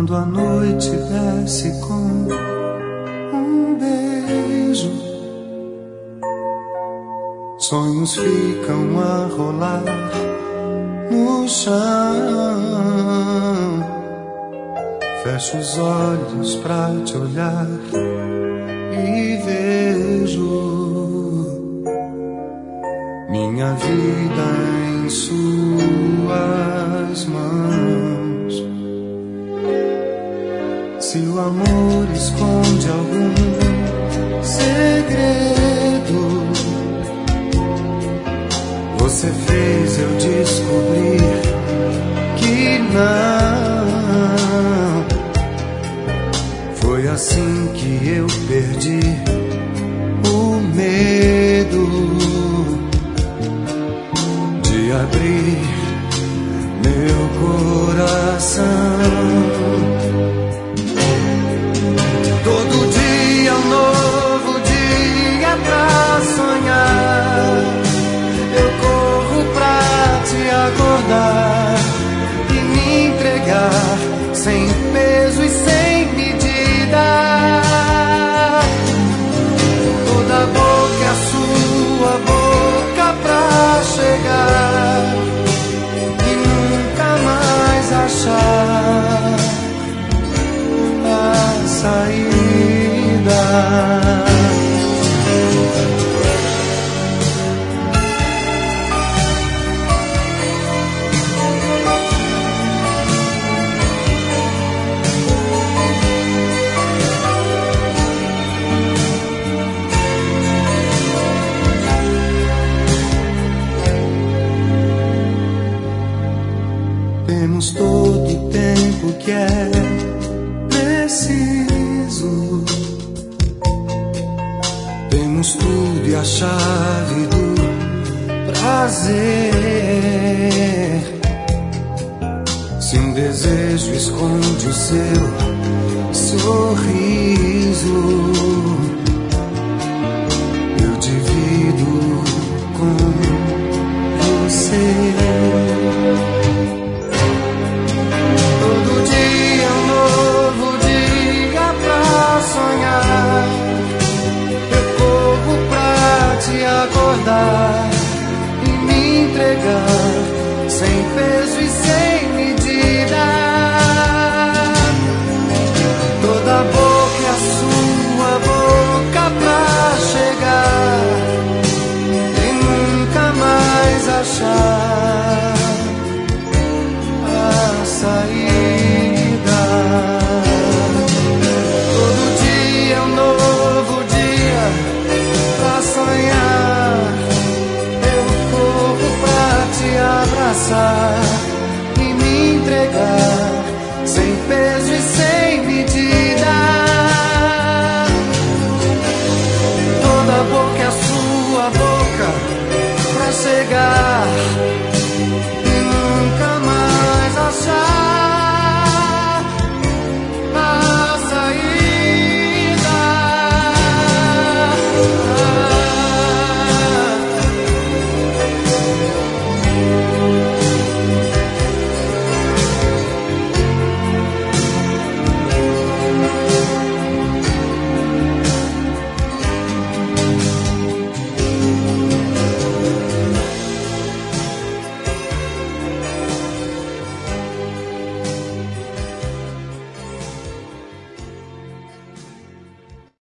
Quando a noite desce com um beijo, sonhos ficam a rolar no chão. Fecho os olhos pra te olhar e vejo minha vida em suas mãos. Se o amor esconde algum segredo, você fez eu descobrir que não. Foi assim que eu perdi o medo de abrir meu coração. Todo dia um novo dia pra sonhar. Eu corro pra te acordar e me entregar sem peso e sem medida. Toda boca é a sua boca pra chegar e nunca mais achar a saída. Temos todo o tempo que é preciso. Temos tudo e a chave do prazer. Se um desejo esconde o seu sorriso, eu divido com você. Todo dia um novo dia pra sonhar. Eu corro pra te acordar e me entregar sem peso e sem medida. Toda boca é a sua boca pra chegar e nunca mais achar a saída.